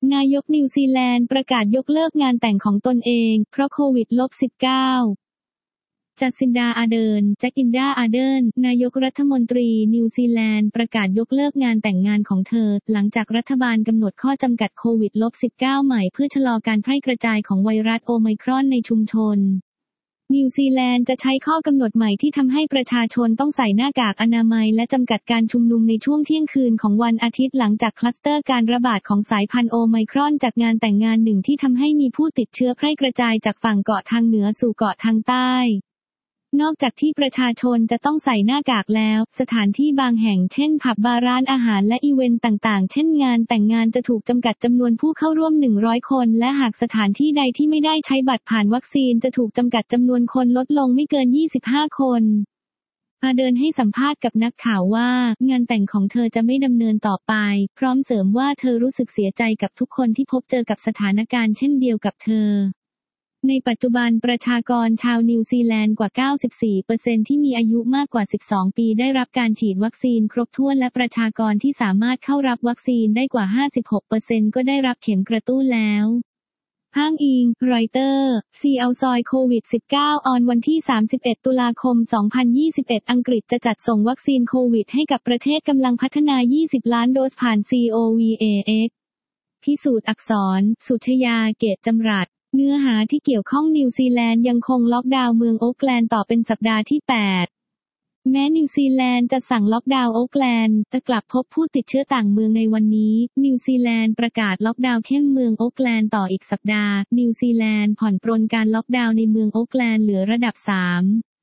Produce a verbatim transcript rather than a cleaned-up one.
นายกนิวซีแลนด์ประกาศยกเลิกงานแต่งของตนเองเพราะโควิด สิบเก้า จัสินดา อาเดิร์น แจ็คอินดา อาเดิร์น นายกรัฐมนตรีนิวซีแลนด์ประกาศยกเลิกงานแต่งงานของเธอหลังจากรัฐบาลกำหนดข้อจำกัดโควิด สิบเก้า ใหม่เพื่อชะลอการแพร่กระจายของไวรัสโอไมครอนในชุมชนนิวซีแลนด์จะใช้ข้อกำหนดใหม่ที่ทำให้ประชาชนต้องใส่หน้ากากอนามัยและจำกัดการชุมนุมในช่วงเที่ยงคืนของวันอาทิตย์หลังจากคลัสเตอร์การระบาดของสายพันธุ์โอไมครอนจากงานแต่งงานหนึ่งที่ทำให้มีผู้ติดเชื้อแพร่กระจายจากฝั่งเกาะทางเหนือสู่เกาะทางใต้นอกจากที่ประชาชนจะต้องใส่หน้ากากแล้วสถานที่บางแห่งเช่นผับบาร์ร้านอาหารและอีเวนต์ต่างๆเช่นงานแต่งงานจะถูกจำกัดจำนวนผู้เข้าร่วมหนึ่งร้อยคนและหากสถานที่ใดที่ไม่ได้ใช้บัตรผ่านวัคซีนจะถูกจำกัดจำนวนคนลดลงไม่เกินยี่สิบห้าคนอาเดินให้สัมภาษณ์กับนักข่าวว่างานแต่งของเธอจะไม่ดำเนินต่อไปพร้อมเสริมว่าเธอรู้สึกเสียใจกับทุกคนที่พบเจอกับสถานการณ์เช่นเดียวกับเธอในปัจจุบันประชากรชาวนิวซีแลนด์กว่า เก้าสิบสี่เปอร์เซ็นต์ ที่มีอายุมากกว่าสิบสองปีได้รับการฉีดวัคซีนครบถ้วนและประชากรที่สามารถเข้ารับวัคซีนได้กว่า ห้าสิบหกเปอร์เซ็นต์ ก็ได้รับเข็มกระตุ้นแล้วอ้างอิงรอยเตอร์ ซี แอล ซอยโควิด สิบเก้า ออนวันที่ สามสิบเอ็ด ตุลาคม สองพันยี่สิบเอ็ด อังกฤษจะจัดส่งวัคซีนโควิดให้กับประเทศกำลังพัฒนา ยี่สิบ ล้านโดสผ่าน ซี โอ วี เอ เอ็กซ์ พิสูจน์อักษร สุชยา เกตจำรัดเนื้อหาที่เกี่ยวข้องนิวซีแลนด์ยังคงล็อกดาวน์เมืองโอ๊คแลนด์ต่อเป็นสัปดาห์ที่ แปด แม้นิวซีแลนด์จะสั่งล็อกดาวน์โอ๊คแลนด์แต่กลับพบผู้ติดเชื้อต่างเมืองในวันนี้นิวซีแลนด์ประกาศล็อกดาวน์เข้มเมืองโอ๊คแลนด์ต่ออีกสัปดาห์นิวซีแลนด์ผ่อนปรนการล็อกดาวน์ในเมืองโอ๊คแลนด์เหลือระดับ สาม